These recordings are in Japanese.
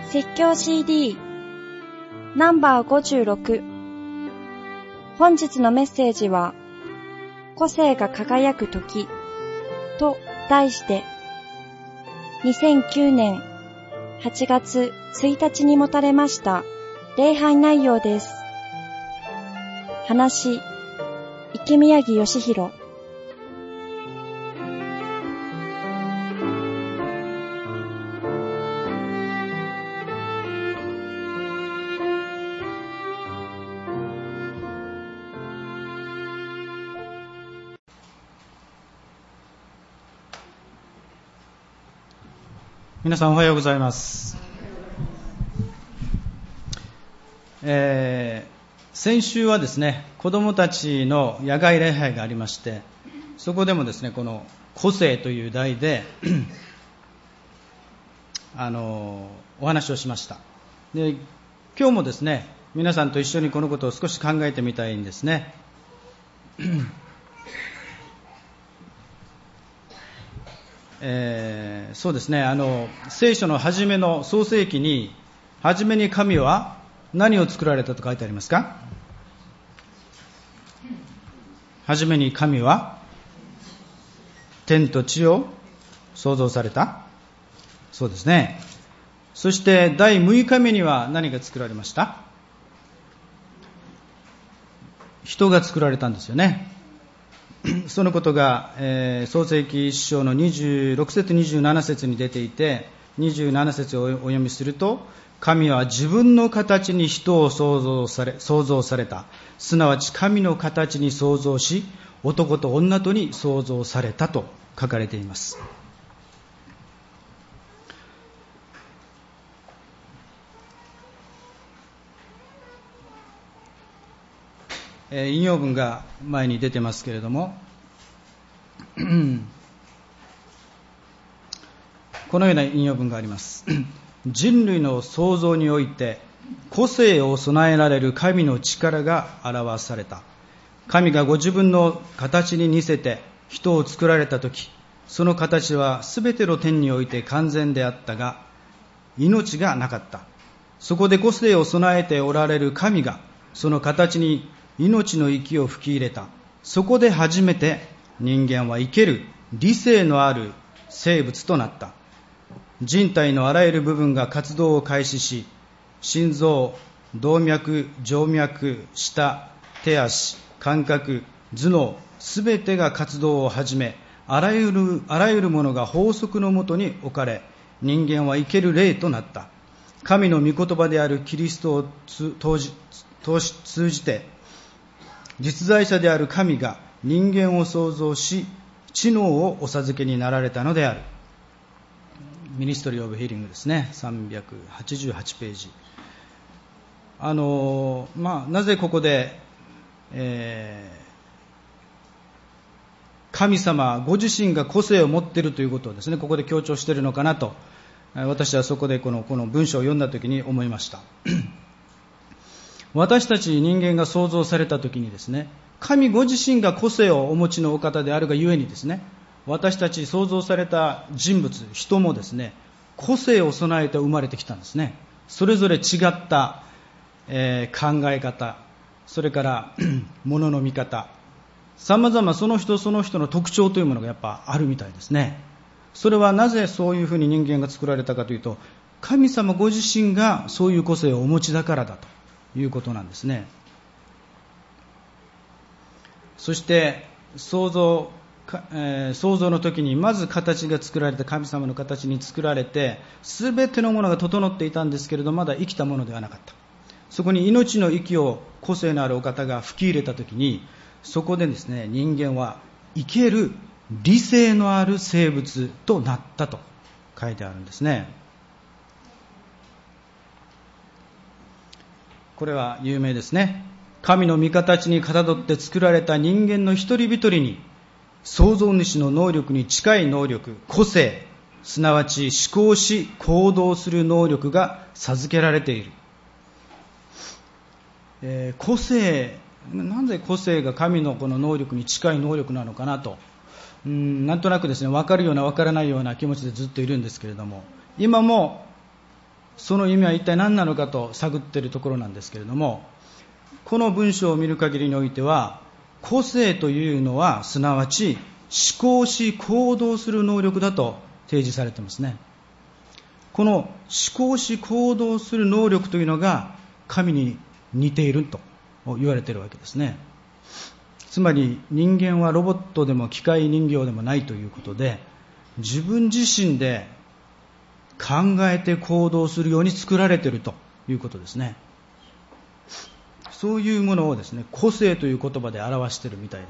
説教 CD ナンバー56。本日のメッセージは、個性が輝く時と題して、2009年8月1日に持たれました礼拝内容です。話、池宮城義弘。 皆さんおはようございます。先週はですね、子どもたちの野外礼拝がありまして、そこでもですね、この個性という題でお話をしました。で、今日もですね、皆さんと一緒にこのことを少し考えてみたいんですね。そうですね、聖書の初めの創世記に、初めに神は何を作られたと書いてありますか？初めに神は天と地を創造された。そうですね。そして第6日目には何が作られました？人が作られたんですよね。そのことが、創世記1章の26節27節に出ていて、27節をお読みすると、神は自分の形に人を創造された。すなわち神の形に創造し、男と女とに創造されたと書かれています。引用文が前に出てますけれどもこのような引用文があります。人類の創造において個性を備えられる神の力が表された。神がご自分の形に似せて人を作られたとき、その形はすべての点において完全であったが、命がなかった。そこで個性を備えておられる神がその形に命の息を吹き入れた。そこで初めて人間は生ける理性のある生物となった。人体のあらゆる部分が活動を開始し、心臓、動脈、静脈、舌、手足、感覚、頭脳、すべてが活動を始め、あらゆるものが法則のもとに置かれ、人間は生ける霊となった。神の御言葉であるキリストを通じて、実在者である神が人間を創造し、知能をお授けになられたのである。ミニストリー・オブ・ヒーリングですね、388ページ。なぜここで、神様ご自身が個性を持っているということをですね、ここで強調しているのかなと、私はそこでこの文章を読んだときに思いました。私たち人間が創造されたときにですね、神ご自身が個性をお持ちのお方であるがゆえにですね、私たち創造された人物、人もですね、個性を備えて生まれてきたんですね。それぞれ違った、考え方、それから物の見方、様々その人その人の特徴というものがやっぱあるみたいですね。それはなぜそういうふうに人間が作られたかというと、神様ご自身がそういう個性をお持ちだからだということなんですね。そして創造の時にまず形が作られて、神様の形に作られて、すべてのものが整っていたんですけれど、まだ生きたものではなかった。そこに命の息を個性のあるお方が吹き入れた時に、そこでですね、人間は生ける理性のある生物となったと書いてあるんですね。これは有名ですね。神の御形にかたどって作られた人間の一人一人に、創造主の能力に近い能力、個性、すなわち思考し行動する能力が授けられている。個性、なんで個性が神のこの能力に近い能力なのかなと、なんとなくですね、分かるような分からないような気持ちでずっといるんですけれども、今もその意味は一体何なのかと探っているところなんですけれども、この文章を見る限りにおいては、個性というのはすなわち思考し行動する能力だと提示されていますね。この思考し行動する能力というのが神に似ていると言われているわけですね。つまり人間はロボットでも機械人形でもないということで、自分自身で考えて行動するように作られているということですね。そういうものをですね、個性という言葉で表しているみたいです。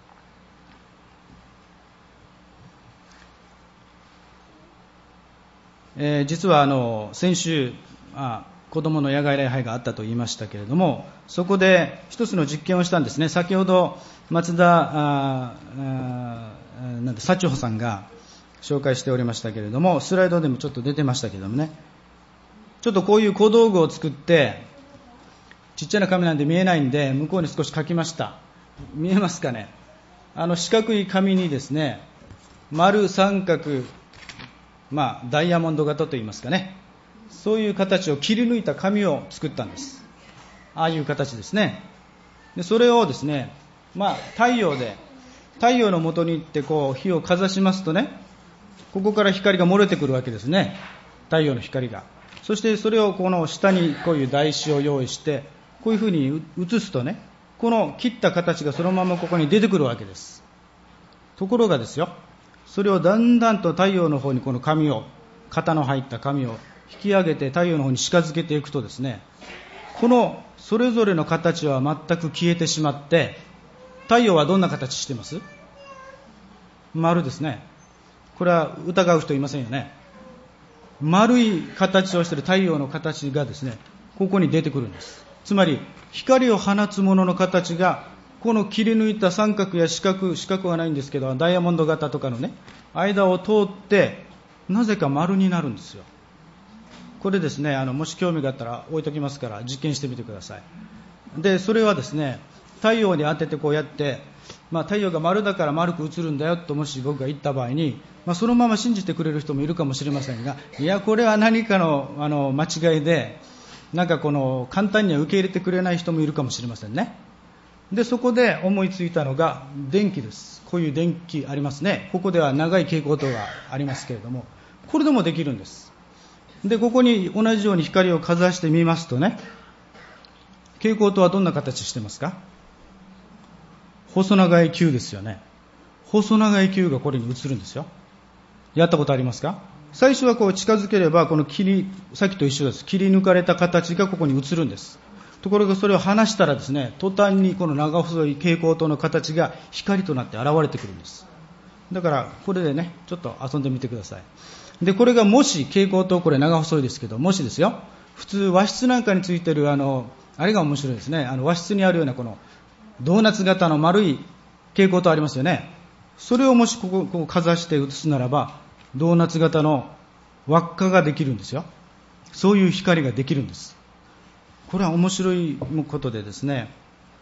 実は先週子どもの野外礼拝があったと言いましたけれども、そこで一つの実験をしたんですね。先ほど松田幸穂さんが紹介しておりましたけれども、スライドでもちょっと出てましたけれどもね、ちょっとこういう小道具を作って、ちっちゃな紙なんで見えないんで向こうに少し書きました。見えますかね。四角い紙にですね、丸三角、ダイヤモンド型といいますかね、そういう形を切り抜いた紙を作ったんです。ああいう形ですね。でそれをですね、太陽の元に行ってこう火をかざしますとね、ここから光が漏れてくるわけですね。太陽の光が。そしてそれをこの下にこういう台紙を用意して、こういうふうに写すとね、この切った形がそのままここに出てくるわけです。ところがですよ、それをだんだんと太陽の方にこの紙を、型の入った紙を引き上げて太陽の方に近づけていくとですね、このそれぞれの形は全く消えてしまって、太陽はどんな形してます？丸ですね。これは疑う人いませんよね。丸い形をしている太陽の形がですね、ここに出てくるんです。つまり光を放つものの形がこの切り抜いた三角や四角はないんですけど、ダイヤモンド型とかのね、間を通ってなぜか丸になるんですよ。これですね、もし興味があったら置いときますから実験してみてください。でそれはですね、太陽に当ててこうやって、太陽が丸だから丸く映るんだよともし僕が言った場合に、そのまま信じてくれる人もいるかもしれませんが、いやこれは何かの間違いで、なんか簡単には受け入れてくれない人もいるかもしれませんね。でそこで思いついたのが電気です。こういう電気ありますね。ここでは長い蛍光灯がありますけれども、これでもできるんです。でここに同じように光をかざしてみますとね、蛍光灯はどんな形してますか？細長い球ですよね。細長い球がこれに映るんですよ。やったことありますか？最初はこう近づければ、このさっきと一緒です。切り抜かれた形がここに映るんです。ところがそれを離したらですね、途端にこの長細い蛍光灯の形が光となって現れてくるんです。だからこれでね、ちょっと遊んでみてください。でこれがもし蛍光灯、これ長細いですけど、もしですよ、普通和室なんかについてるあれが面白いですね。和室にあるようなこのドーナツ型の丸い蛍光灯ありますよね。それをもしこうかざして映すならば、ドーナツ型の輪っかができるんですよ。そういう光ができるんです。これは面白いことでですね、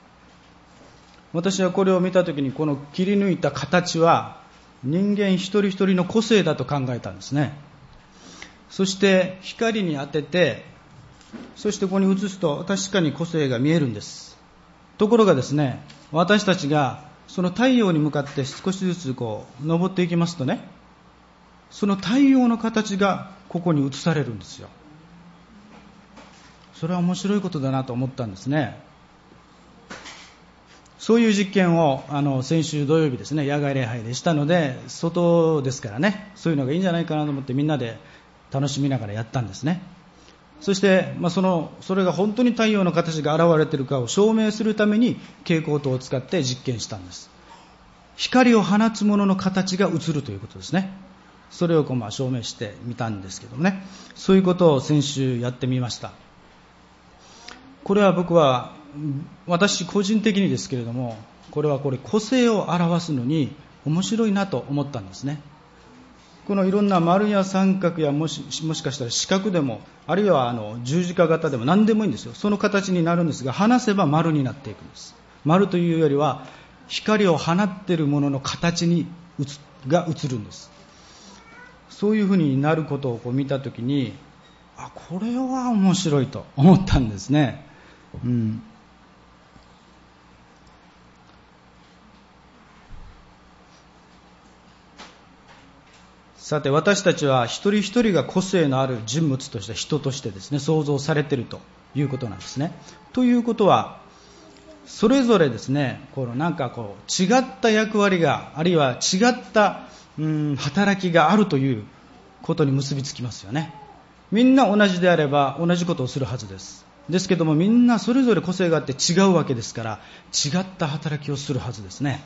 私はこれを見たときに、この切り抜いた形は人間一人一人の個性だと考えたんですね。そして光に当てて、そしてここに映すと確かに個性が見えるんです。ところがですね、私たちがその太陽に向かって少しずつ登っていきますとね、その太陽の形がここに映されるんですよ。それは面白いことだなと思ったんですね。そういう実験を先週土曜日ですね、野外礼拝でしたので、外ですからね、そういうのがいいんじゃないかなと思ってみんなで楽しみながらやったんですね。そして、それが本当に太陽の形が現れているかを証明するために蛍光灯を使って実験したんです。光を放つものの形が映るということですね。それを証明してみたんですけどもね、そういうことを先週やってみました。これは私個人的にですけれども、これ個性を表すのに面白いなと思ったんですね。このいろんな丸や三角やもしかしたら四角でも、あるいは十字架型でも何でもいいんですよ。その形になるんですが、離せば丸になっていくんです。丸というよりは光を放っているものの形が映るんです。そういうふうになることを見たときに、 これは面白いと思ったんですね。さて、私たちは一人一人が個性のある人物として、人としてですね、創造されているということなんですね。ということは、それぞれですね、違った役割が、あるいは違った働きがあるということに結びつきますよね。みんな同じであれば同じことをするはずです。ですけども、みんなそれぞれ個性があって違うわけですから、違った働きをするはずですね。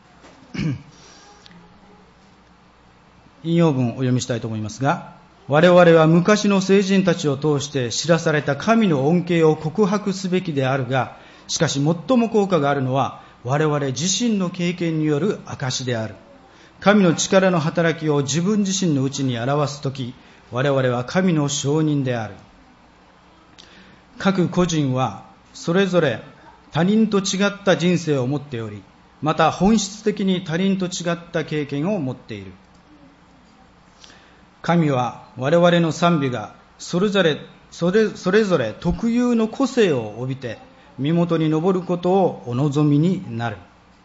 引用文をお読みしたいと思いますが、我々は昔の聖人たちを通して知らされた神の恩恵を告白すべきであるが、しかし最も効果があるのは我々自身の経験による証である。神の力の働きを自分自身のうちに表すとき、我々は神の証人である。各個人はそれぞれ他人と違った人生を持っており、また本質的に他人と違った経験を持っている。神は我々の賛美がそれぞれ特有の個性を帯びて身元に上ることをお望みになる。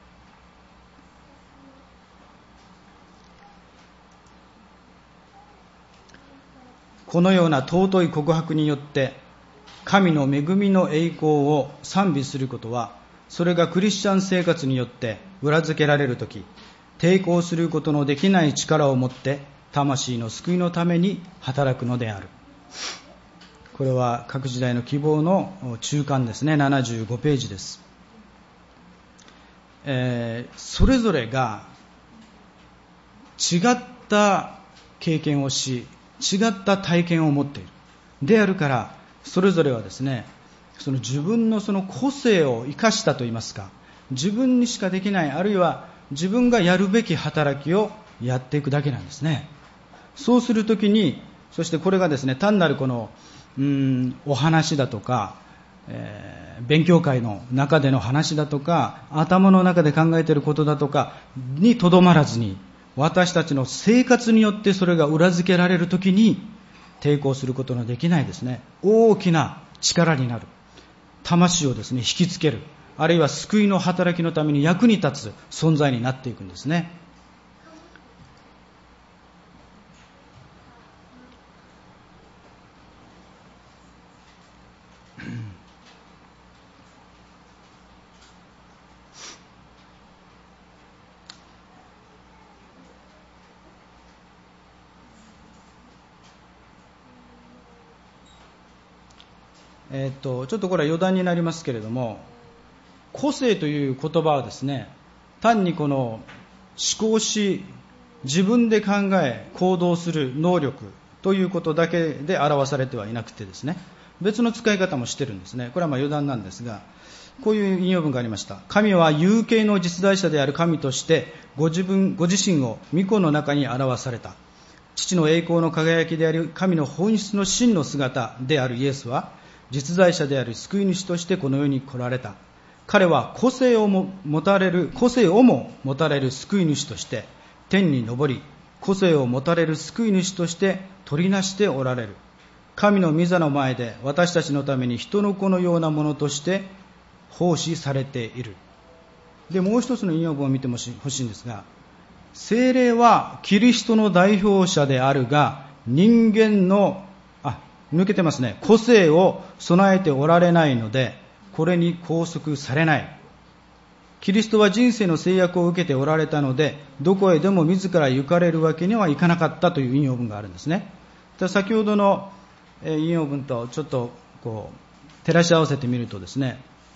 このような尊い告白によって神の恵みの栄光を賛美することは、それがクリスチャン生活によって裏付けられるとき、抵抗することのできない力を持って魂の救いのために働くのである。これは各時代の希望の中間ですね、75ページです。それぞれが違った経験をし、違った体験を持っているであるから、それぞれはですね、その自分のその個性を生かしたといいますか、自分にしかできない、あるいは自分がやるべき働きをやっていくだけなんですね。そうするときに、そしてこれがですね、単なるこのお話だとか、勉強会の中での話だとか、頭の中で考えていることだとかにとどまらずに、私たちの生活によってそれが裏付けられるときに抵抗することのできないですね、大きな力になる、魂をですね引きつける、あるいは救いの働きのために役に立つ存在になっていくんですね。ちょっとこれは余談になりますけれども、個性という言葉はですね、単にこの思考し自分で考え行動する能力ということだけで表されてはいなくてですね、別の使い方もしてるんですね。これは余談なんですが、こういう引用文がありました。神は有形の実在者である神としてご自身を御子の中に表された。父の栄光の輝きである神の本質の真の姿であるイエスは、実在者である救い主としてこの世に来られた。彼は個性をも持たれる救い主として天に昇り、個性を持たれる救い主として取りなしておられる。神の御座の前で私たちのために人の子のようなものとして奉仕されている。で、もう一つの引用文を見てほしいんですが、聖霊はキリストの代表者であるが、人間の抜けてますね。個性を備えておられないので、これに拘束されない。キリストは人生の制約を受けておられたので、どこへでも自ら行かれるわけにはいかなかったという引用文があるんですね。先ほどの引用文とちょっと照らし合わせてみるとですね、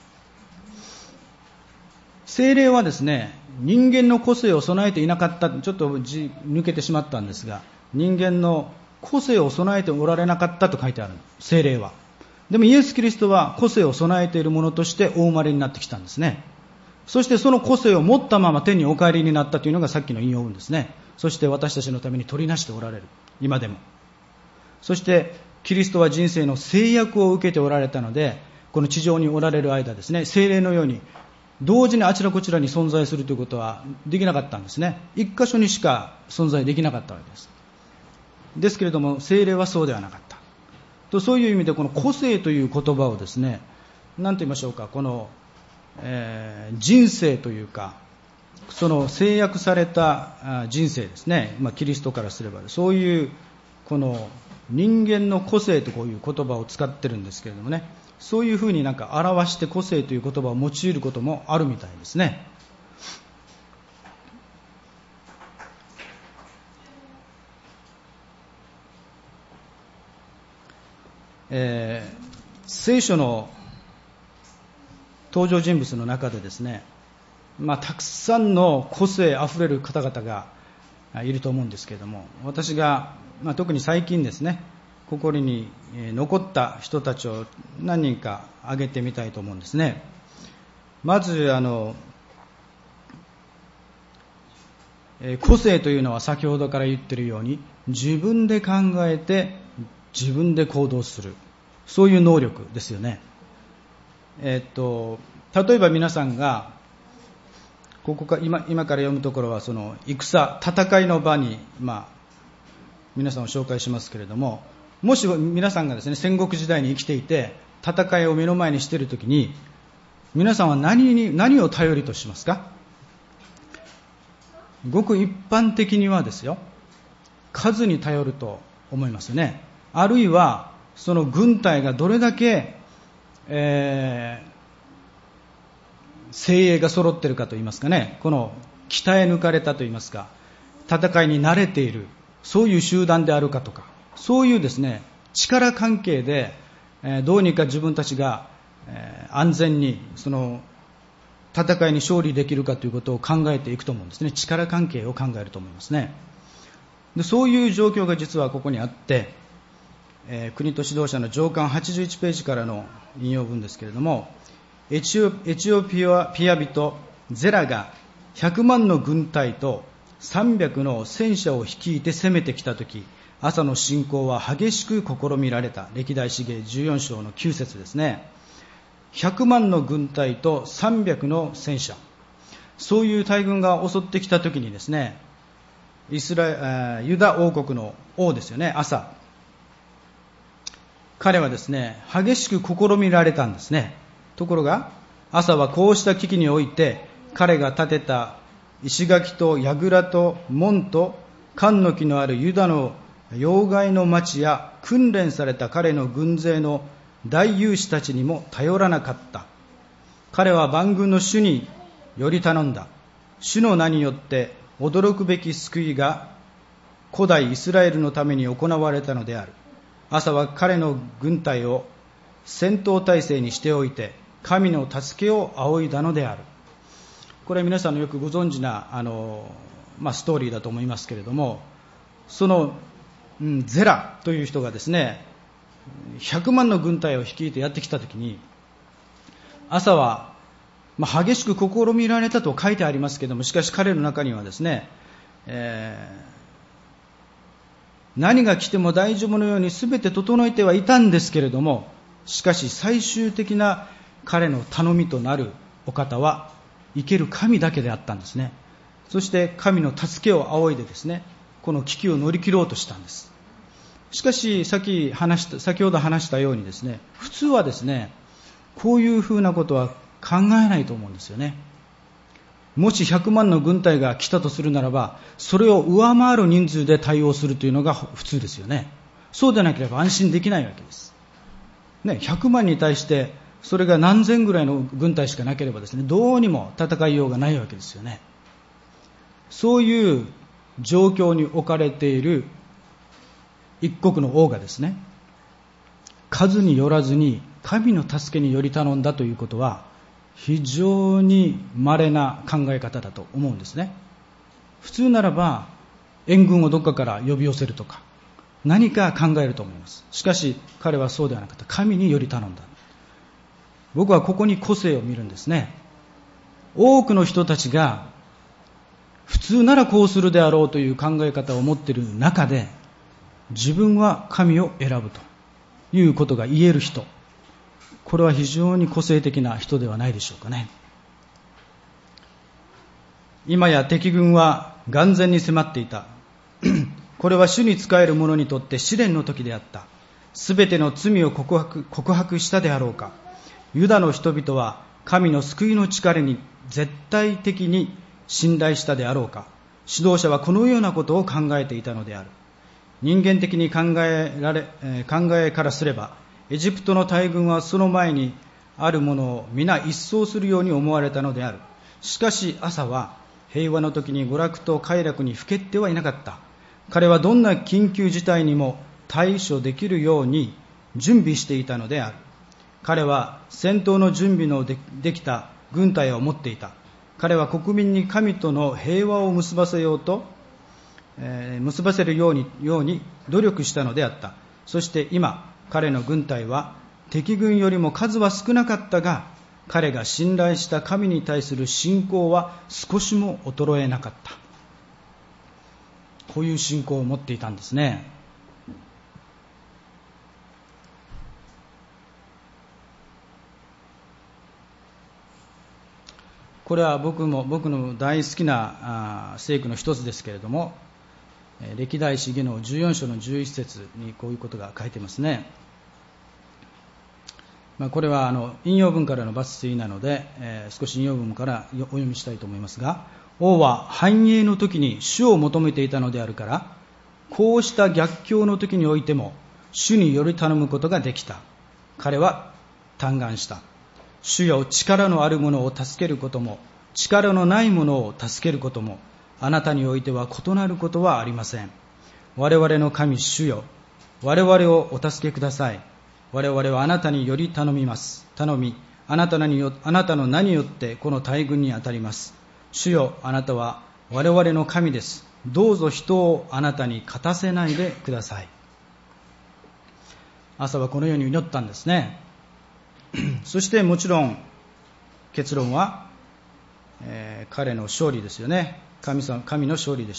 聖霊はですね、人間の個性を備えていなかった、ちょっと抜けてしまったんですが、人間の個性を備えておられなかったと書いてある、聖霊は。でもイエス・キリストは個性を備えているものとしてお生まれになってきたんですね。そしてその個性を持ったまま天にお帰りになったというのがさっきの引用文ですね。そして私たちのために取りなしておられる、今でも。そしてキリストは人生の制約を受けておられたので、この地上におられる間ですね、聖霊のように同時にあちらこちらに存在するということはできなかったんですね。一箇所にしか存在できなかったわけです。ですけれども聖霊はそうではなかった。 そういう意味でこの個性という言葉をですね、何と言いましょうか、この、人生というか、その制約された人生ですね、キリストからすればそういうこの人間の個性とこういう言葉を使ってるんですけれどもね、そういうふうになんか表して個性という言葉を用いることもあるみたいですね。聖書の登場人物の中でですね、たくさんの個性あふれる方々がいると思うんですけれども、私が、特に最近ですね、心に残った人たちを何人か挙げてみたいと思うんですね。まず個性というのは先ほどから言っているように、自分で考えて自分で行動する、そういう能力ですよね。例えば皆さんがここか 今から読むところはその戦いの場に、皆さんを紹介しますけれども、もし皆さんがですね、戦国時代に生きていて戦いを目の前にしているときに、皆さんは何を頼りとしますか？ごく一般的にはですよ、数に頼ると思いますよね。あるいはその軍隊がどれだけ、精鋭が揃っているかといいますかね、この鍛え抜かれたといいますか、戦いに慣れている、そういう集団であるかとか、そういうですね、力関係で、どうにか自分たちが、安全にその戦いに勝利できるかということを考えていくと思うんですね。力関係を考えると思いますね。で、そういう状況が実はここにあって、国と指導者の上巻81ページからの引用文ですけれども、エチオピア人ゼラが100万の軍隊と300の戦車を率いて攻めてきたとき、朝の侵攻は激しく試みられた。歴代史芸14章の9節ですね。100万の軍隊と300の戦車、そういう大軍が襲ってきたときにですね、ユダ王国の王ですよね、アサ、彼はですね、激しく試みられたんですね。ところがアサはこうした危機において、彼が建てた石垣と櫓と門と冠の木のあるユダの要害の町や訓練された彼の軍勢の大勇士たちにも頼らなかった。彼は万軍の主により頼んだ。主の名によって驚くべき救いが古代イスラエルのために行われたのである。アサは彼の軍隊を戦闘態勢にしておいて、神の助けを仰いだのである。これは皆さんのよくご存知なストーリーだと思いますけれども、その、ゼラという人がですね、100万の軍隊を率いてやってきたときに、アサは、激しく試みられたと書いてありますけれども、しかし彼の中にはですね、何が来ても大丈夫のように全て整えてはいたんですけれども、しかし最終的な彼の頼みとなるお方は生ける神だけであったんですね。そして神の助けを仰いでですね、この危機を乗り切ろうとしたんです。しかし先ほど話したようにですね、普通はですね、こういうふうなことは考えないと思うんですよね。もし100万の軍隊が来たとするならば、それを上回る人数で対応するというのが普通ですよね。そうでなければ安心できないわけです。100万に対してそれが何千ぐらいの軍隊しかなければですね、どうにも戦いようがないわけですよね。そういう状況に置かれている一国の王がですね、数によらずに神の助けにより頼んだということは非常に稀な考え方だと思うんですね。普通ならば援軍をどっかから呼び寄せるとか何か考えると思います。しかし彼はそうではなかった。神により頼んだ。僕はここに個性を見るんですね。多くの人たちが普通ならこうするであろうという考え方を持っている中で、自分は神を選ぶということが言える人、これは非常に個性的な人ではないでしょうかね。今や敵軍は眼前に迫っていた。これは主に仕える者にとって試練の時であった。 すべての罪を告白したであろうか。ユダの人々は神の救いの力に絶対的に信頼したであろうか。指導者はこのようなことを考えていたのである。人間的に考えからすれば、エジプトの大軍はその前にあるものを皆一掃するように思われたのである。しかしアサは平和の時に娯楽と快楽にふけってはいなかった。彼はどんな緊急事態にも対処できるように準備していたのである。彼は戦闘の準備の できた軍隊を持っていた。彼は国民に神との平和を結ばせるように努力したのであった。そして今、彼の軍隊は敵軍よりも数は少なかったが、彼が信頼した神に対する信仰は少しも衰えなかった。こういう信仰を持っていたんですね。これは僕の大好きな聖句の一つですけれども、歴代史下の14章の11節にこういうことが書いてますね。これは引用文からの抜粋なので、少し引用文からお読みしたいと思いますが、王は繁栄の時に主を求めていたのであるから、こうした逆境の時においても主により頼むことができた。彼は嘆願した。主よ、力のある者を助けることも力のない者を助けることもあなたにおいては異なることはありません。我々の神主よ、我々をお助けください。我々はあなたにより頼みます。頼み、あなたの名によってこの大軍に当たります。主よ、あなたは我々の神です。どうぞ人をあなたに勝たせないでください。朝はこのように祈ったんですね。そしてもちろん結論は、彼の勝利ですよね。神の勝利でした。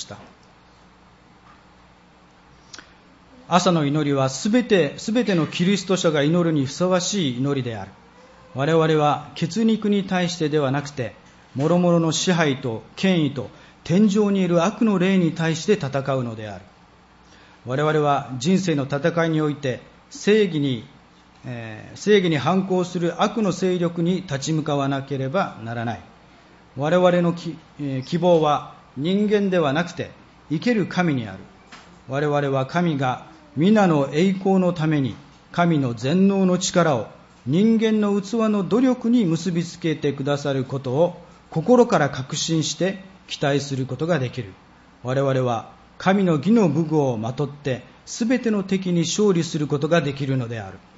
朝の祈りはすべてのキリスト者が祈るにふさわしい祈りである。我々は血肉に対してではなくて、諸々の支配と権威と天上にいる悪の霊に対して戦うのである。我々は人生の戦いにおいて正義に反抗する悪の勢力に立ち向かわなければならない。我々の希望は人間ではなくて生ける神にある。我々は神が皆の栄光のために神の全能の力を人間の器の努力に結びつけてくださることを心から確信して期待することができる。我々は神の義の武具をまとってすべての敵に勝利することができるのである。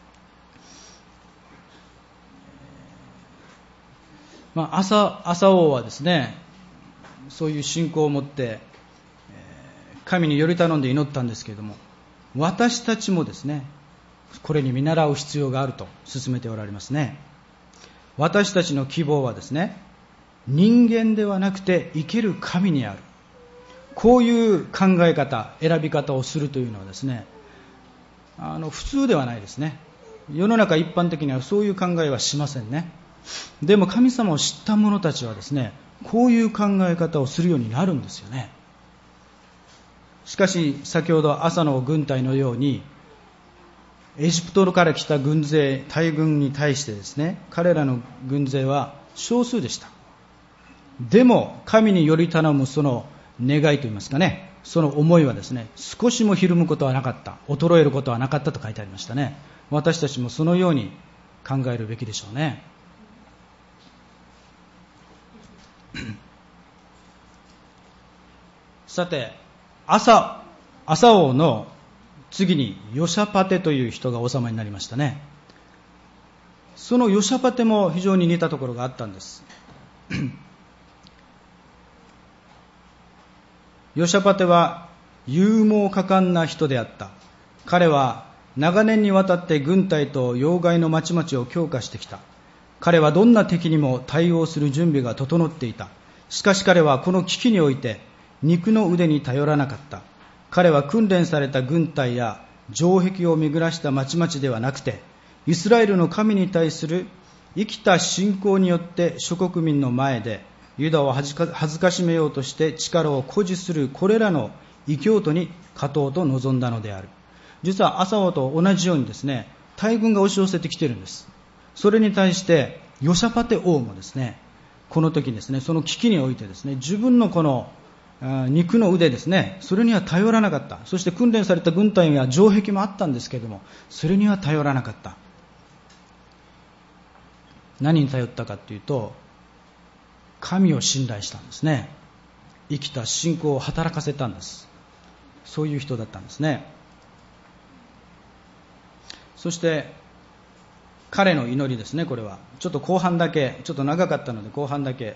朝王はですね、そういう信仰を持って神により頼んで祈ったんですけれども、私たちもですね、これに見習う必要があると勧めておられますね。私たちの希望はですね、人間ではなくて生ける神にある。こういう考え方、選び方をするというのはですね、普通ではないですね。世の中一般的にはそういう考えはしませんね。でも神様を知った者たちはですね、こういう考え方をするようになるんですよね。しかし先ほど朝の軍隊のようにエジプトから来た大軍に対してですね、彼らの軍勢は少数でした。でも神により頼むその願いといいますかね、その思いはですね、少しもひるむことはなかった、衰えることはなかったと書いてありましたね。私たちもそのように考えるべきでしょうね。さて、朝王の次にヨシャパテという人が王様になりましたね。そのヨシャパテも非常に似たところがあったんです。ヨシャパテは勇猛果敢な人であった。彼は長年にわたって軍隊と要害の町々を強化してきた。彼はどんな敵にも対応する準備が整っていた。しかし彼はこの危機において肉の腕に頼らなかった。彼は訓練された軍隊や城壁を巡らした町々ではなくて、イスラエルの神に対する生きた信仰によって諸国民の前でユダを恥ずかしめようとして力を誇示するこれらの異教徒に勝とうと望んだのである。 実は朝王と同じようにですね、大軍が押し寄せてきているんです。それに対してヨシャパテ王もですね、この時ですね、その危機においてですね、自分のこの肉の腕ですね、それには頼らなかった。そして訓練された軍隊や城壁もあったんですけれども、それには頼らなかった。何に頼ったかというと、神を信頼したんですね。生きた信仰を働かせたんです。そういう人だったんですね。そして彼の祈りですね。これはちょっと後半だけ、ちょっと長かったので後半だけ、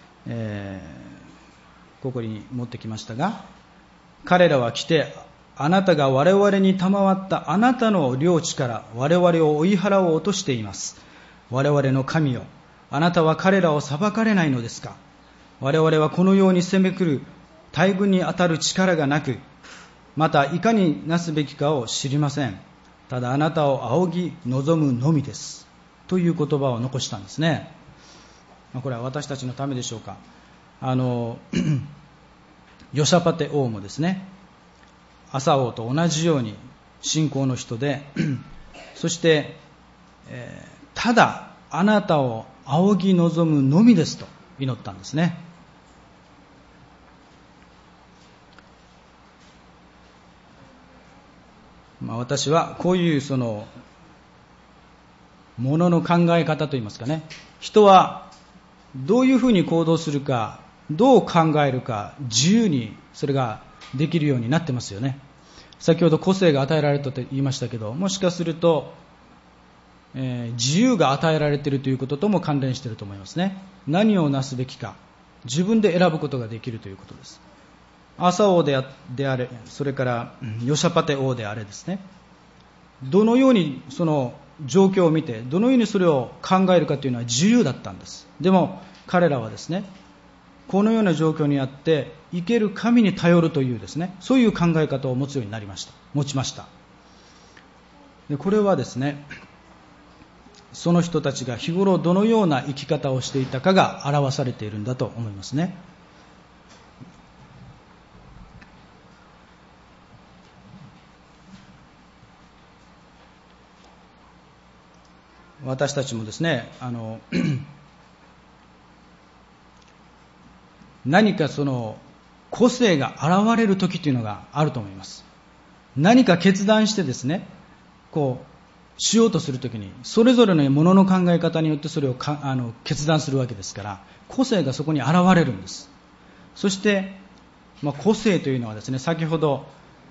ここに持ってきましたが、彼らは来て、あなたが我々に賜ったあなたの領地から我々を追い払おうとしています。我々の神よ、あなたは彼らを裁かれないのですか。我々はこのように攻め来る大軍に当たる力がなく、またいかになすべきかを知りません。ただあなたを仰ぎ望むのみです。という言葉を残したんですね。これは私たちのためでしょうか。ヨシャパテ王もですね、ア王と同じように信仰の人で、そして、ただあなたを仰ぎ望むのみですと祈ったんですね。私はこういうそのものの考え方といいますかね、人はどういうふうに行動するか、どう考えるか、自由にそれができるようになってますよね。先ほど個性が与えられたと言いましたけど、もしかすると、自由が与えられているということとも関連していると思いますね。何をなすべきか、自分で選ぶことができるということです。アサ王であれ、それからヨシャパテ王であれですね、どのようにその状況を見て、どのようにそれを考えるかというのは自由だったんです。でも彼らはですね、このような状況にあって生ける神に頼るというですね、そういう考え方を持つように持ちました。でこれはですね、その人たちが日頃どのような生き方をしていたかが表されているんだと思いますね。私たちもですね、何かその個性が現れる時というのがあると思います。何か決断してですね、しようとするときに、それぞれのものの考え方によってそれを決断するわけですから、個性がそこに現れるんです。そして、個性というのはですね、先ほど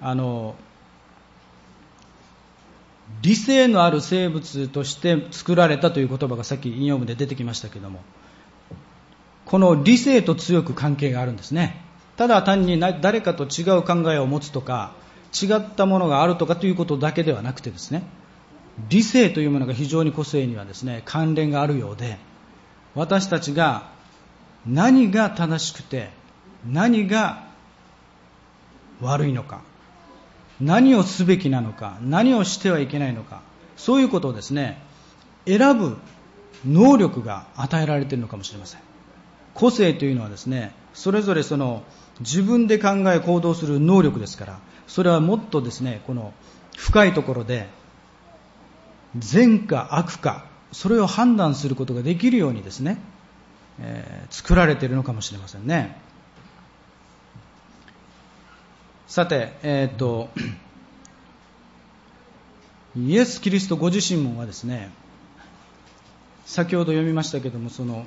理性のある生物として作られたという言葉がさっき引用文で出てきましたけども、この理性と強く関係があるんですね。ただ単に誰かと違う考えを持つとか、違ったものがあるとかということだけではなくてですね、理性というものが非常に個性にはですね、関連があるようで、私たちが何が正しくて何が悪いのか、何をすべきなのか、何をしてはいけないのか、そういうことをですね、選ぶ能力が与えられているのかもしれません。個性というのはですね、それぞれその自分で考え行動する能力ですから、それはもっとですね、この深いところで善か悪か、それを判断することができるようにですね、作られているのかもしれませんね。さて、イエス・キリストご自身もはですね、先ほど読みましたけども、その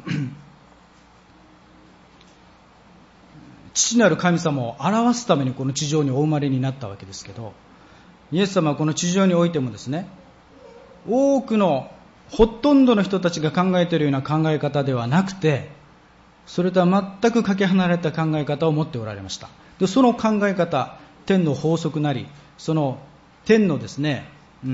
父なる神様を表すためにこの地上にお生まれになったわけですけど、イエス様はこの地上においてもですね、多くのほとんどの人たちが考えているような考え方ではなくて、それとは全くかけ離れた考え方を持っておられました。でその考え方、天の法則なり、その天のですね、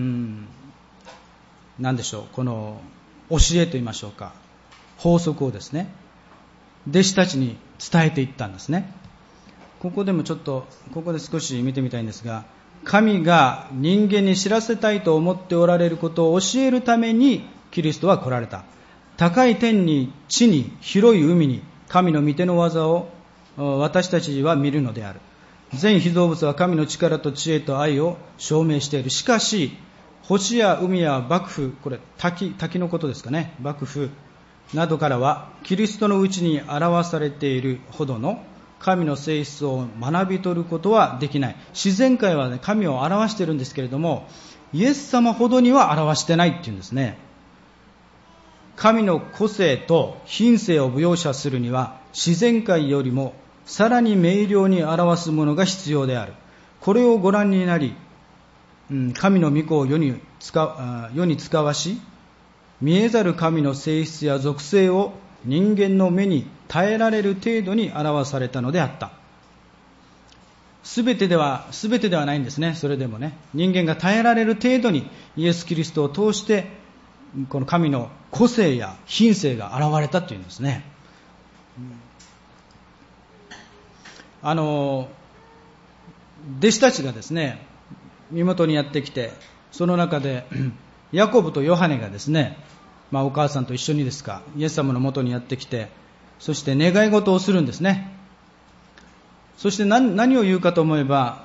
何でしょう、この教えと言いましょうか、法則をですね、弟子たちに伝えていったんですね。ここでもちょっと、ここで少し見てみたいんですが、神が人間に知らせたいと思っておられることを教えるためにキリストは来られた。高い天に地に広い海に神の御手の技を私たちは見るのである。 全被造物は神の力と知恵と愛を証明している。しかし星や海や幕府、これ 滝のことですかね、幕府などからはキリストのうちに表されているほどの神の性質を学び取ることはできない。自然界は、ね、神を表しているんですけれども、イエス様ほどには表してないっていうんですね。神の個性と品性を描写するには自然界よりもさらに明瞭に表すものが必要である。これをご覧になり、神の御子を世に使わし、見えざる神の性質や属性を人間の目に耐えられる程度に表されたのであった。すべてではないんですね。それでもね、人間が耐えられる程度にイエス・キリストを通してこの神の個性や品性が現れたというんですね。弟子たちがですね、身元にやってきて、その中でヤコブとヨハネがですね、お母さんと一緒にですか、イエス様の元にやってきて、そして願い事をするんですね。そして 何を言うかと思えば、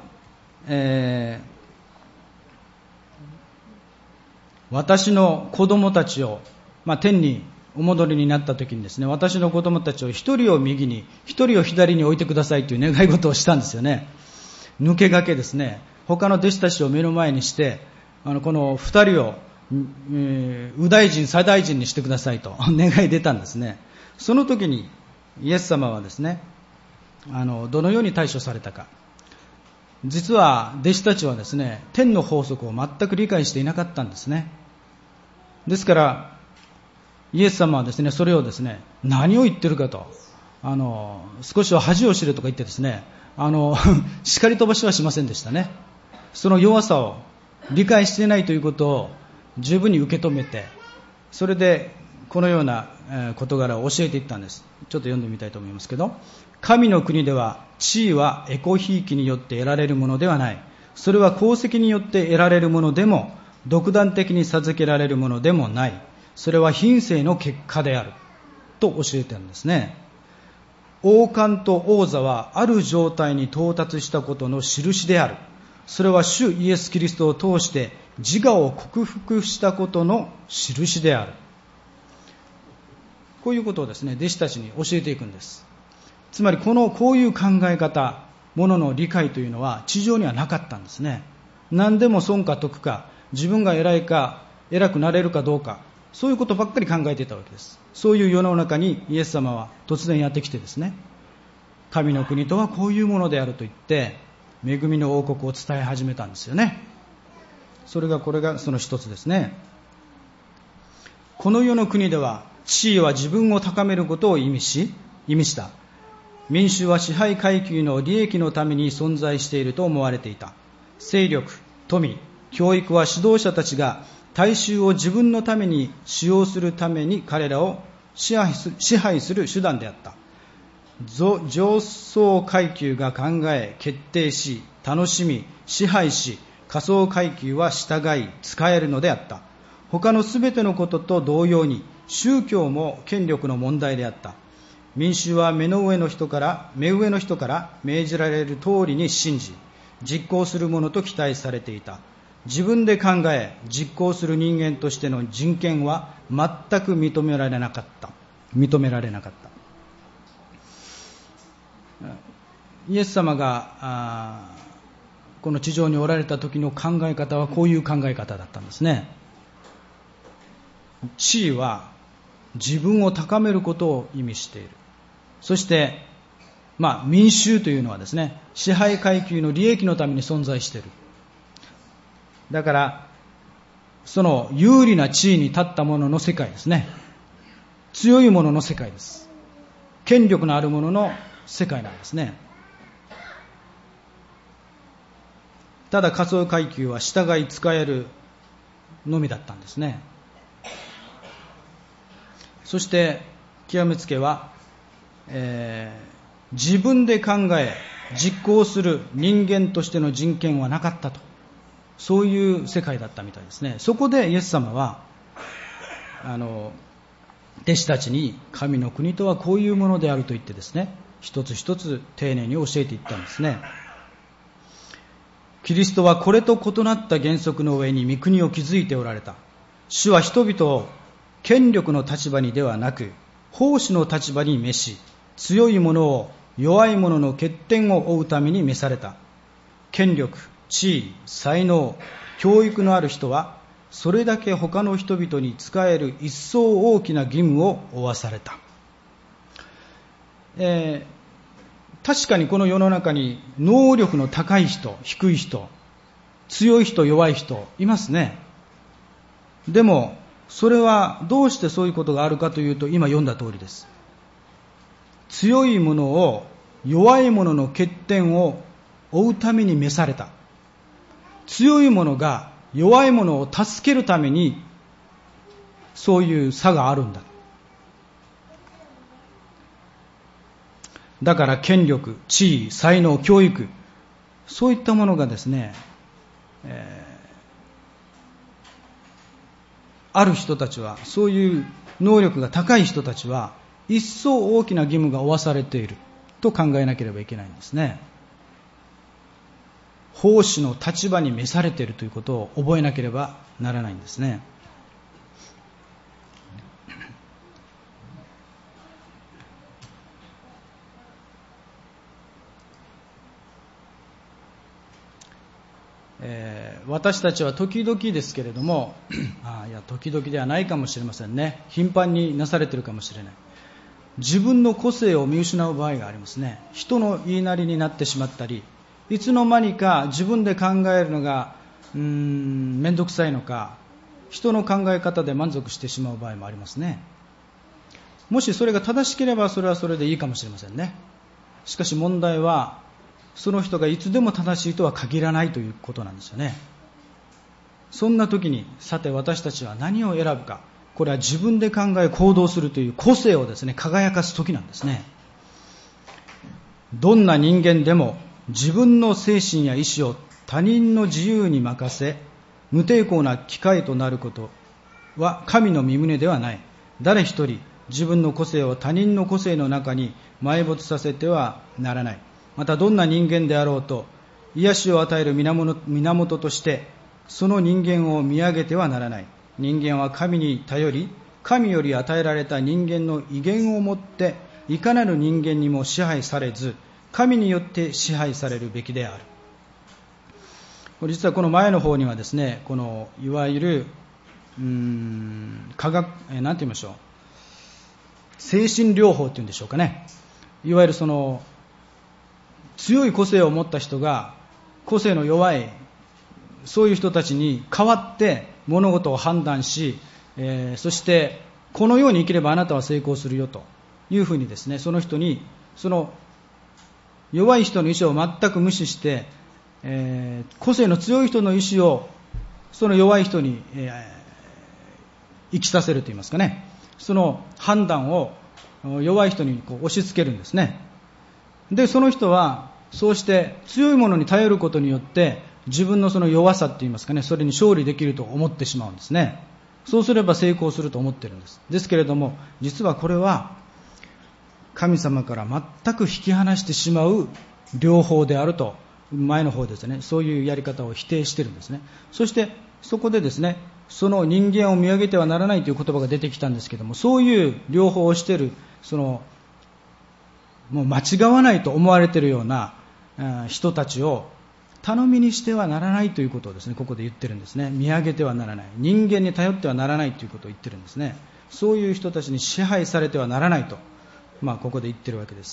私の子供たちを、天にお戻りになった時にですね、私の子供たちを一人を右に一人を左に置いてくださいという願い事をしたんですよね。抜け駆けですね、他の弟子たちを目の前にして、この二人を右大臣左大臣にしてくださいと願い出たんですね。その時にイエス様はですね、どのように対処されたか。実は弟子たちはですね、天の法則を全く理解していなかったんですね。ですからイエス様はですね、それをですね、何を言ってるかと、少しは恥を知れとか言ってですね、叱り飛ばしはしませんでしたね。その弱さを理解していないということを十分に受け止めて、それでこのような事柄を教えていったんです。ちょっと読んでみたいと思いますけど、神の国では地位はエコひいきによって得られるものではない。それは功績によって得られるものでも独断的に授けられるものでもない。それは品性の結果であると教えているんですね。王冠と王座はある状態に到達したことの印である。それは主イエス・キリストを通して自我を克服したことの印である。こういうことをですね、弟子たちに教えていくんです。つまりこういう考え方、ものの理解というのは地上にはなかったんですね。何でも損か得か、自分が偉くなれるかどうか、そういうことばっかり考えていたわけです。そういう世の中にイエス様は突然やってきてですね、神の国とはこういうものであると言って恵みの王国を伝え始めたんですよね。これがその一つですね。この世の国では地位は自分を高めることを意味した。民衆は支配階級の利益のために存在していると思われていた。勢力、富、教育は指導者たちが大衆を自分のために使用するために彼らを支配する手段であった。上層階級が考え、決定し、楽しみ、支配し、下層階級は従い、使えるのであった。他のすべてのことと同様に、宗教も権力の問題であった。民衆は目上の人から命じられる通りに信じ、実行するものと期待されていた。自分で考え、実行する人間としての人権は全く認められなかった。イエス様がこの地上におられた時の考え方はこういう考え方だったんですね。地位は自分を高めることを意味している。そして、民衆というのはですね、支配階級の利益のために存在している。だからその有利な地位に立った者の世界ですね。強い者の世界です。権力のある者の世界なんですね。ただ下層階級は従い使えるのみだったんですね。そして極めつけは、自分で考え実行する人間としての人権はなかったと、そういう世界だったみたいですね。そこでイエス様は弟子たちに神の国とはこういうものであると言ってですね、一つ一つ丁寧に教えていったんですね。 キリストはこれと異なった原則の上に御国を築いておられた。主は人々を権力の立場にではなく、奉仕の立場に召し、強い者を弱い者の欠点を負うために召された。権力、地位、才能、教育のある人は、それだけ他の人々に仕える一層大きな義務を負わされた。確かにこの世の中に能力の高い人、低い人、強い人、弱い人いますね。でもそれはどうしてそういうことがあるかというと、今読んだ通りです。強い者を弱い者の欠点を負うために召された。強い者が弱い者を助けるためにそういう差があるんだ。だから権力、地位、才能、教育、そういったものがですね、ある人たちは、そういう能力が高い人たちは一層大きな義務が負わされていると考えなければいけないんですね。奉仕の立場に召されているということを覚えなければならないんですね。私たちは時々ですけれども時々ではないかもしれませんね。頻繁になされているかもしれない。自分の個性を見失う場合がありますね。人の言いなりになってしまったり、いつの間にか自分で考えるのが面倒くさいのか、人の考え方で満足してしまう場合もありますね。もしそれが正しければそれはそれでいいかもしれませんね。しかし問題は、その人がいつでも正しいとは限らないということなんですよね。そんな時に、さて私たちは何を選ぶか。これは自分で考え行動するという個性をですね、輝かす時なんですね。どんな人間でも自分の精神や意志を他人の自由に任せ、無抵抗な機会となることは神の御胸ではない。誰一人自分の個性を他人の個性の中に埋没させてはならない。またどんな人間であろうと、癒しを与える源としてその人間を見上げてはならない。人間は神に頼り、神より与えられた人間の威厳をもっていかなる人間にも支配されず、神によって支配されるべきである。実はこの前の方にはですね、このいわゆる科学、なんて言いましょう、精神療法っていうんでしょうかね。いわゆるその強い個性を持った人が個性の弱いそういう人たちに代わって物事を判断し、そしてこのように生きればあなたは成功するよというふうにですね、その人にその弱い人の意思を全く無視して、個性の強い人の意思をその弱い人に、生きさせるといいますかね、その判断を弱い人に押し付けるんですね。でその人はそうして強いものに頼ることによって自分のその弱さといいますかね、それに勝利できると思ってしまうんですね。そうすれば成功すると思っているんです。ですけれども、実はこれは神様から全く引き離してしまう療法であると、前の方ですね、そういうやり方を否定しているんですね。そしてそこでですね、その人間を見上げてはならないという言葉が出てきたんですけども、そういう療法をしているそのもう間違わないと思われているような人たちを頼みにしてはならないということをですね、ここで言ってるんですね。見上げてはならない、人間に頼ってはならないということを言ってるんですね。そういう人たちに支配されてはならないと、ここで言ってるわけです。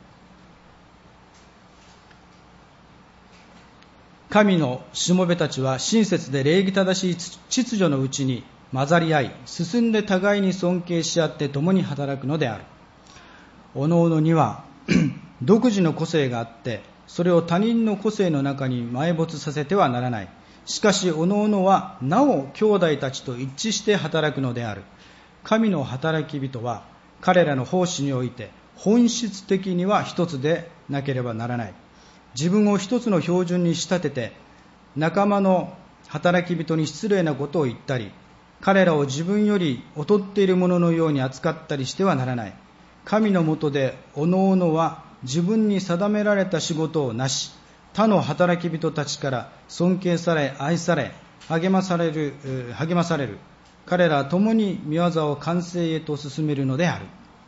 神のしもべたちは親切で礼儀正しい秩序のうちに混ざり合い、進んで互いに尊敬し合って共に働くのである。おのおのには独自の個性があって、それを他人の個性の中に埋没させてはならない。しかしおのおのはなお兄弟たちと一致して働くのである。神の働き人は彼らの奉仕において本質的には一つでなければならない。自分を一つの標準に仕立てて仲間の働き人に失礼なことを言ったり、彼らを自分より劣っているもののように扱ったりしてはならない。神の下でおのおのは自分に定められた仕事をなし、 他の働き人たちから尊敬され、愛され、励まされる。彼らは共に御業を完成へと進めるのである。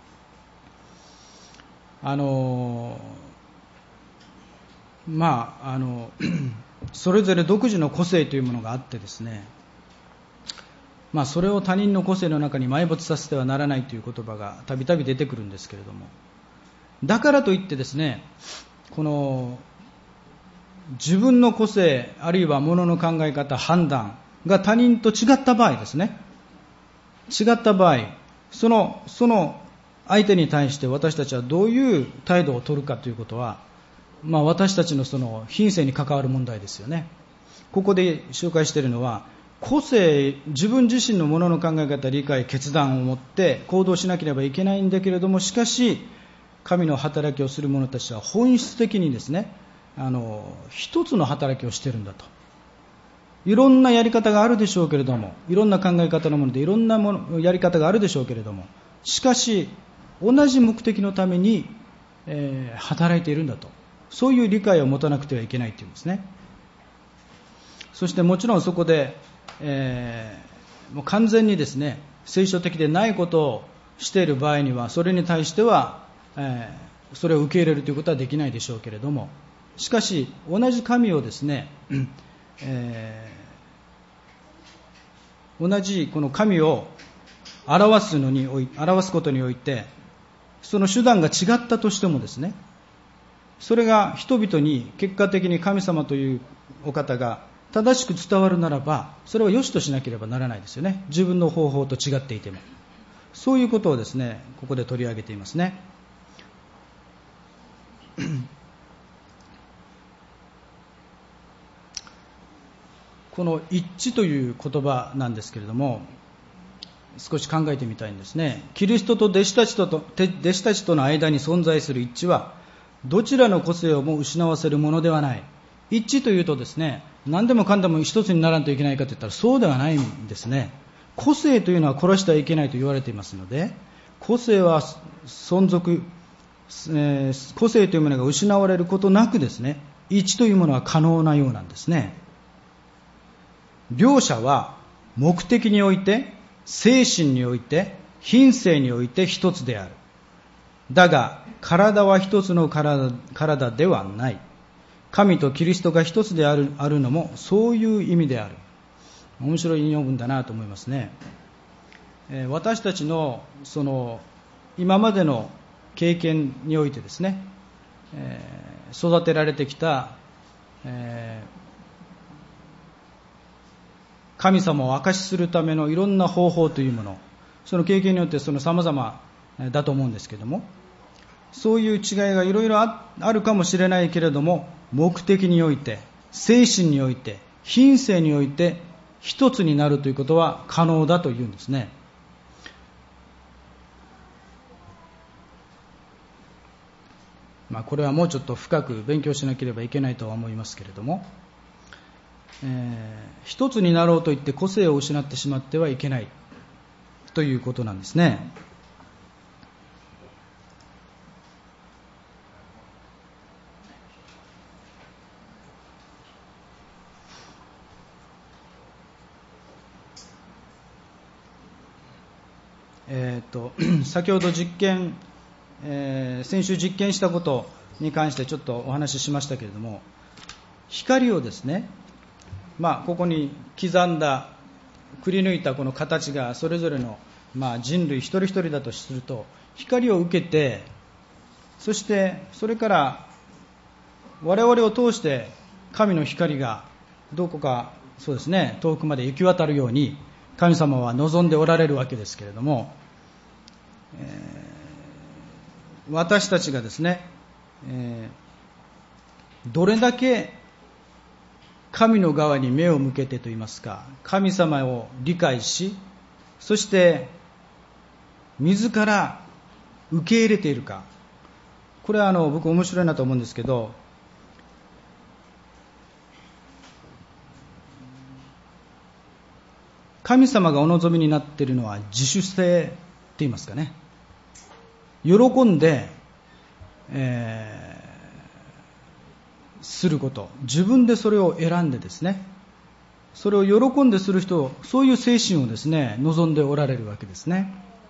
それぞれ独自の個性というものがあってですね、それを他人の個性の中に埋没させてはならないという言葉がたびたび出てくるんですけれども、だからといってですね、この自分の個性あるいはものの考え方、判断が他人と違った場合ですね、違った場合、その相手に対して私たちはどういう態度を取るかということは、私たちのその品性に関わる問題ですよね。ここで紹介しているのは、個性、自分自身のものの考え方、理解、決断を持って行動しなければいけないんだけれども、しかし神の働きをする者たちは本質的にですね、一つの働きをしているんだと。いろんなやり方があるでしょうけれども、いろんな考え方のものでいろんなやり方があるでしょうけれども、しかし同じ目的のために、働いているんだと、そういう理解を持たなくてはいけないというんですね。そしてもちろんそこで、もう完全にですね、聖書的でないことをしている場合には、それに対しては、それを受け入れるということはできないでしょうけれども、しかし同じ神をですね、同じこの神を表すことにおいて、その手段が違ったとしてもですね、それが人々に結果的に神様というお方が正しく伝わるならば、それは良しとしなければならないですよね。自分の方法と違っていても。そういうことをですね、ここで取り上げていますね。この一致という言葉なんですけれども、少し考えてみたいんですね。キリストと弟子たちとの間に存在する一致は、どちらの個性をも失わせるものではない。一致というとですね、何でもかんでも一つにならんといけないかといったらそうではないんですね。個性というのは殺してはいけないと言われていますので、個性は個性というものが失われることなくですね、一致というものは可能なようなんですね。両者は目的において、精神において、品性において一つである。だが体は一つの体ではない。神とキリストが一つであるのもそういう意味である。面白い引用文だなと思いますね。私たちのその今までの経験においてですね、育てられてきた、神様を証しするためのいろんな方法というもの、その経験によってその様々だと思うんですけども、そういう違いがいろいろあるかもしれないけれども、目的において、精神において、品性において一つになるということは可能だというんですね。これはもうちょっと深く勉強しなければいけないとは思いますけれども、一つになろうといって個性を失ってしまってはいけないということなんですね。先ほど先週実験したことに関してちょっとお話ししましたけれども、光をですね、ここに刻んだ、くり抜いたこの形がそれぞれの、人類一人一人だとすると、光を受けて、そしてそれから我々を通して神の光がどこかそうですね、遠くまで行き渡るように神様は望んでおられるわけですけれども、私たちがですね、どれだけ神の側に目を向けてといいますか、神様を理解し、そして自ら受け入れているか。これは僕面白いなと思うんですけど、神様がお望みになっているのは自主性って言いますかね。喜んで、 すること、自分でそれを選んでですね、それを喜んでする人、そういう精神をですね、望んでおられるわけですね。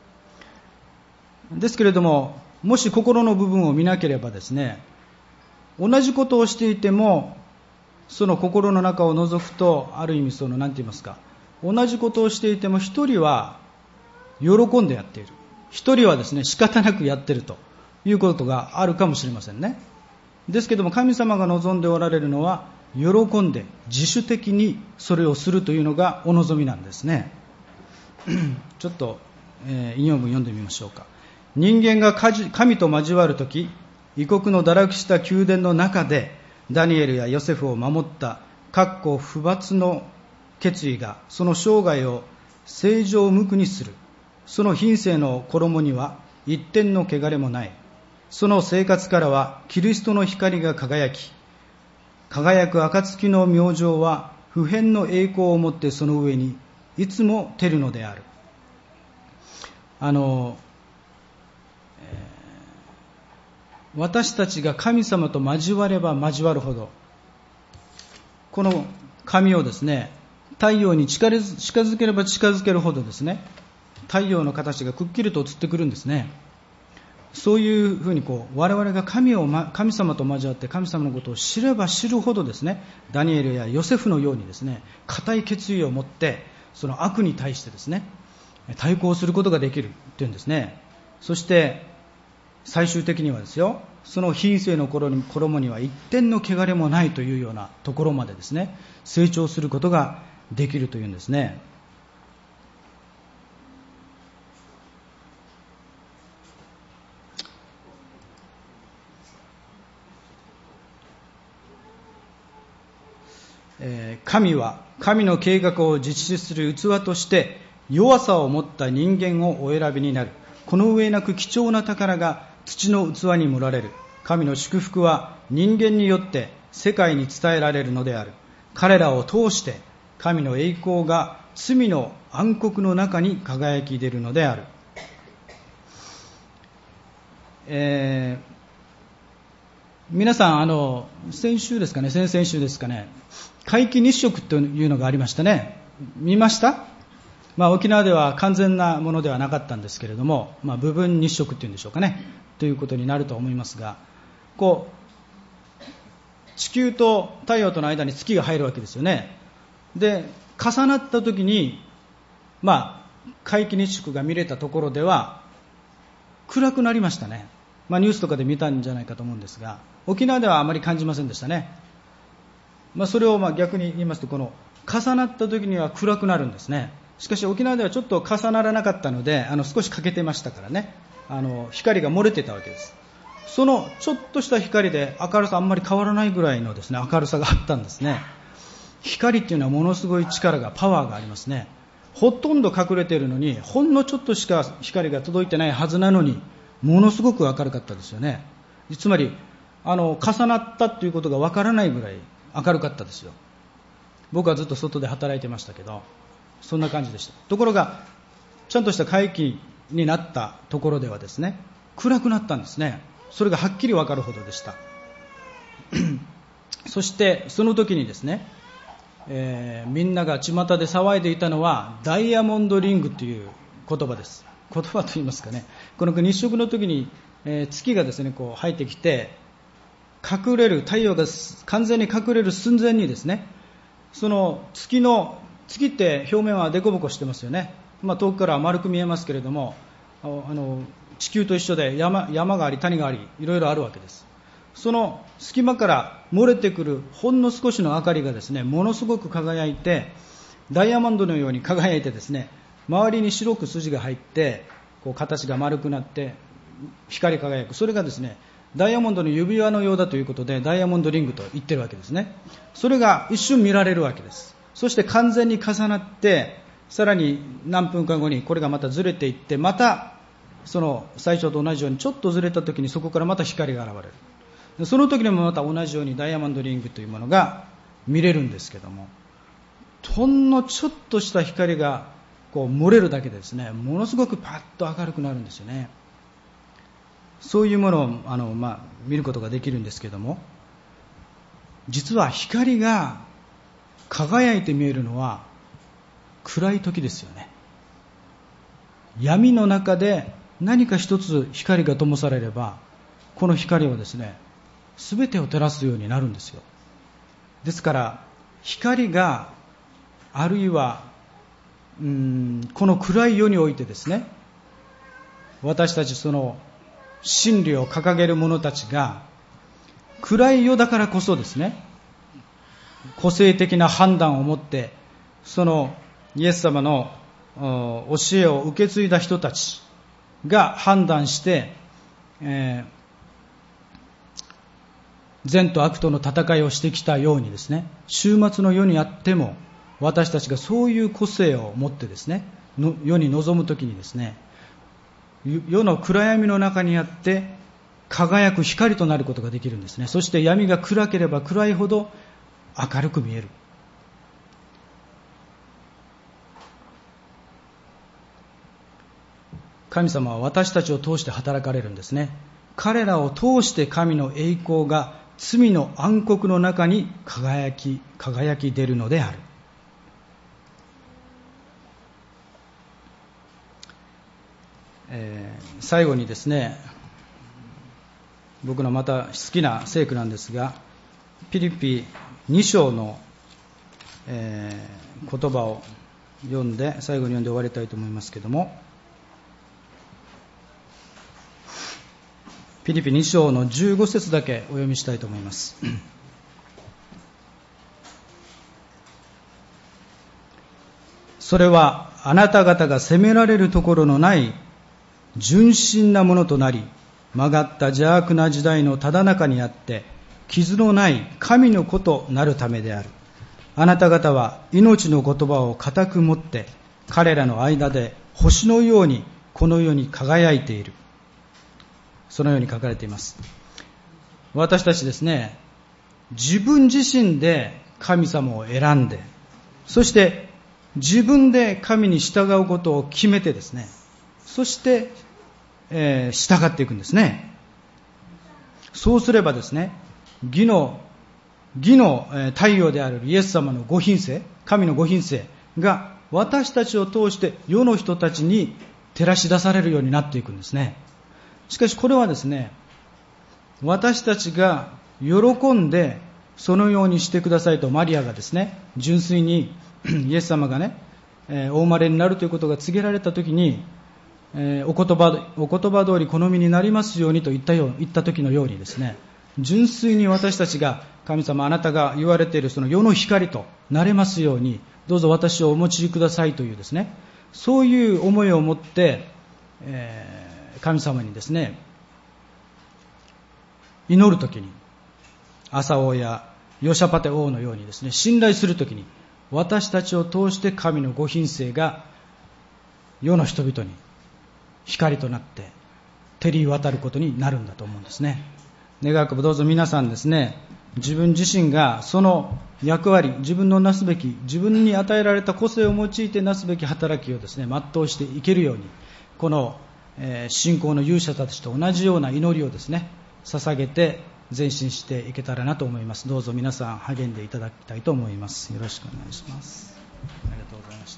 ですけれども、もし心の部分を見なければですね、同じことをしていても、その心の中を覗くと、ある意味なんて言いますか、同じことをしていても一人は喜んでやっている。一人はですね、仕方なくやっているということがあるかもしれませんね。ですけども、神様が望んでおられるのは、喜んで自主的にそれをするというのがお望みなんですね。ちょっと、引用文読んでみましょうか。人間が神と交わるとき、異国の堕落した宮殿の中でダニエルやヨセフを守った不罰の決意がその生涯を正常無垢にする。その品性の衣には一点の汚れもない。その生活からはキリストの光が輝き、輝く暁の明星は不変の栄光をもってその上にいつも照るのである。私たちが神様と交われば交わるほど、この神をですね、太陽に近づければ近づけるほどですね、太陽の形がくっきりと映ってくるんですね。そういうふうに我々が神様と交わって神様のことを知れば知るほどですね、ダニエルやヨセフのようにですね、固い決意を持ってその悪に対してですね、対抗することができるというんですね。そして最終的にはですよ、その品性の衣には一点の汚れもないというようなところまでですね、成長することができるというんですね。神は神の計画を実施する器として弱さを持った人間をお選びになる。この上なく貴重な宝が土の器に盛られる。神の祝福は人間によって世界に伝えられるのである。彼らを通して神の栄光が罪の暗黒の中に輝き出るのである。皆さん先週ですかね、先々週ですかね、皆既日食というのがありましたね。見ました？沖縄では完全なものではなかったんですけれども、部分日食というんでしょうかね、ということになると思いますが、地球と太陽との間に月が入るわけですよね。で、重なった時に、皆既日食が見れたところでは暗くなりましたね。ニュースとかで見たんじゃないかと思うんですが、沖縄ではあまり感じませんでしたね。それを逆に言いますと、この重なった時には暗くなるんですね。しかし沖縄ではちょっと重ならなかったので、少し欠けてましたからね、光が漏れてたわけです。そのちょっとした光で明るさあんまり変わらないぐらいのですね、明るさがあったんですね。光っていうのはものすごい力が、パワーがありますね。ほとんど隠れているのに、ほんのちょっとしか光が届いてないはずなのに、ものすごく明るかったですよね。つまり重なったということがわからないぐらい明るかったですよ。僕はずっと外で働いてましたけど、そんな感じでした。ところがちゃんとした皆既になったところではですね、暗くなったんですね。それがはっきりわかるほどでしたそしてその時にですね、みんなが巷で騒いでいたのはダイヤモンドリングという言葉です。言葉と言いますかね、この日食の時に、月がですね入ってきて隠れる、太陽が完全に隠れる寸前にですね、その月って表面はデコボコしてますよね。遠くから丸く見えますけれども、地球と一緒で山があり谷があり、いろいろあるわけです。その隙間から漏れてくるほんの少しの明かりがですね、ものすごく輝いて、ダイヤモンドのように輝いてですね、周りに白く筋が入って形が丸くなって光り輝く。それがですね、ダイヤモンドの指輪のようだということでダイヤモンドリングと言ってるわけですね。それが一瞬見られるわけです。そして完全に重なって、さらに何分か後にこれがまたずれていって、またその最初と同じようにちょっとずれた時にそこからまた光が現れる。その時にもまた同じようにダイヤモンドリングというものが見れるんですけども、ほんのちょっとした光が漏れるだけでですね、ものすごくパッと明るくなるんですよね。そういうものを見ることができるんですけども、 実は光が輝いて見えるのは暗い時ですよね。闇の中で何か一つ光が灯されれば、この光はですね、全てを照らすようになるんですよ。ですから光があるいはこの暗い世においてですね、私たちその真理を掲げる者たちが暗い世だからこそですね、個性的な判断を持ってそのイエス様の教えを受け継いだ人たちが判断して、善と悪との戦いをしてきたようにですね、終末の世にあっても私たちがそういう個性を持ってですね、世に臨むときにですね、世の暗闇の中にあって輝く光となることができるんですね。そして闇が暗ければ暗いほど明るく見える。神様は私たちを通して働かれるんですね。彼らを通して神の栄光が罪の暗黒の中に輝き出るのである。最後にですね、僕のまた好きな聖句なんですが、ピリピ2章の、言葉を読んで、最後に読んで終わりたいと思いますけども、ピリピ2章の15節だけお読みしたいと思います。それはあなた方が責められるところのない純真なものとなり、曲がった邪悪な時代のただ中にあって傷のない神の子となるためである。あなた方は命の言葉を固く持って彼らの間で星のようにこの世に輝いている。そのように書かれています。私たちですね、自分自身で神様を選んで、そして自分で神に従うことを決めてですね、そして、従っていくんですね。そうすればですね、義の太陽であるイエス様のご品性、神のご品性が私たちを通して世の人たちに照らし出されるようになっていくんですね。しかしこれはですね、私たちが喜んでそのようにしてくださいとマリアがですね、純粋にイエス様がね、お生まれになるということが告げられたときに、お言葉通り好みになりますようにと言った時のようにですね、純粋に私たちが神様、あなたが言われているその世の光となれますように、どうぞ私をお持ちくださいというですね、そういう思いを持って、神様にですね、祈るときに、朝王やヨシャパテ王のようにですね、信頼するときに、私たちを通して神のご品性が世の人々に光となって照り渡ることになるんだと思うんですね。願わくばどうぞ皆さんですね、自分自身がその役割、自分のなすべき、自分に与えられた個性を用いてなすべき働きをですね、全うしていけるように、この信仰の勇者たちと同じような祈りをですね、捧げて前進していけたらなと思います。どうぞ皆さん励んでいただきたいと思います。よろしくお願いします。ありがとうございました。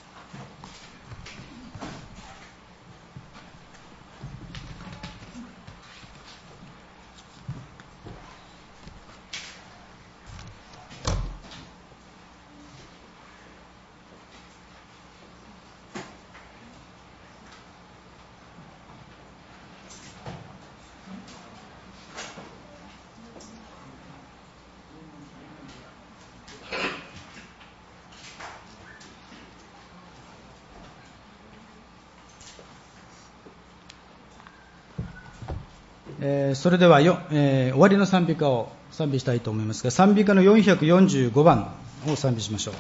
それでは終わりの賛美歌を賛美したいと思いますが、賛美歌の445番を賛美しましょう。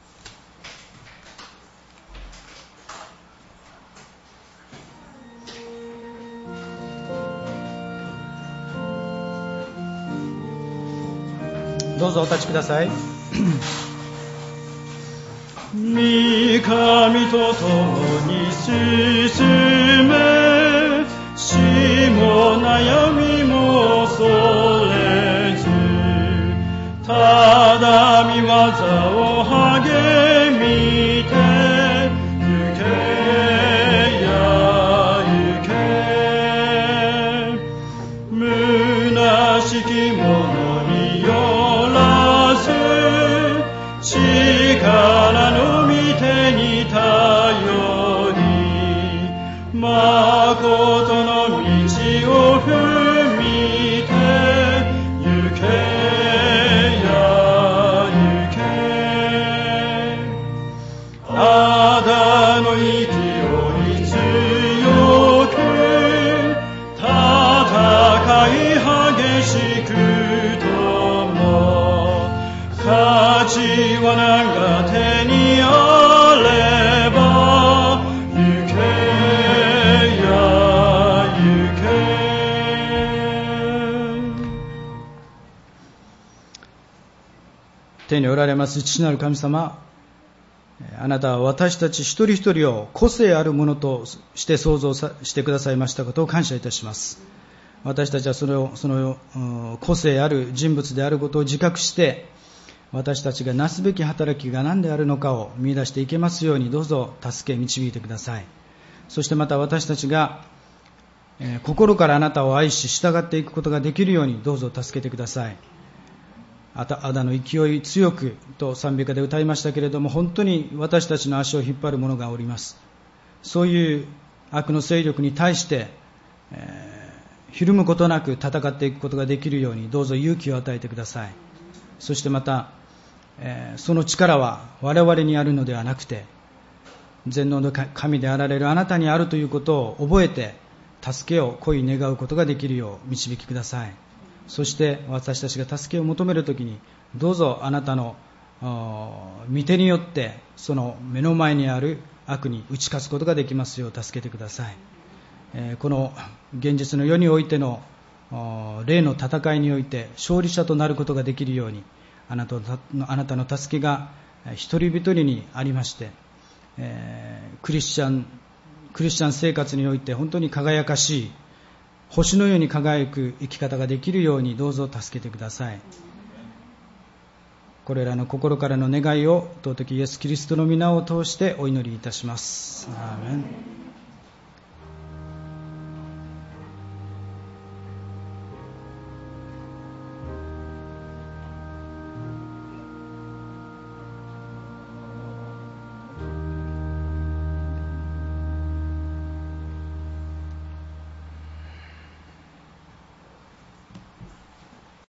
どうぞお立ちください。御神と共に進め、死も悩みも恐れず、 見業を励みて行けや行け。虚しき者によらず力の御手に頼り、誠の道を踏みて行けや行け。仇の勢い強く戦い激しくとも、勝ちは長手にあれば行けや行け。天におられます父なる神様、あなたは私たち一人一人を個性あるものとして創造してくださいましたことを感謝いたします。私たちはその個性ある人物であることを自覚して、私たちがなすべき働きが何であるのかを見出していけますように、どうぞ助け導いてください。そしてまた私たちが、心からあなたを愛し従っていくことができるようにどうぞ助けてください。アダの勢い強くと賛美歌で歌いましたけれども、本当に私たちの足を引っ張る者がおります。そういう悪の勢力に対して、ひるむことなく戦っていくことができるようにどうぞ勇気を与えてください。そしてまた、その力は我々にあるのではなくて、全能の神であられるあなたにあるということを覚えて、助けを恋願うことができるよう導きください。そして私たちが助けを求めるときに、どうぞあなたの御手によってその目の前にある悪に打ち勝つことができますよう助けてください。この現実の世においての霊の戦いにおいて勝利者となることができるように、あなたの助けが一人一人にありまして、クリスチャン生活において本当に輝かしい星のように輝く生き方ができるようにどうぞ助けてください。これらの心からの願いを尊きイエス・キリストの皆を通してお祈りいたします。アーメン。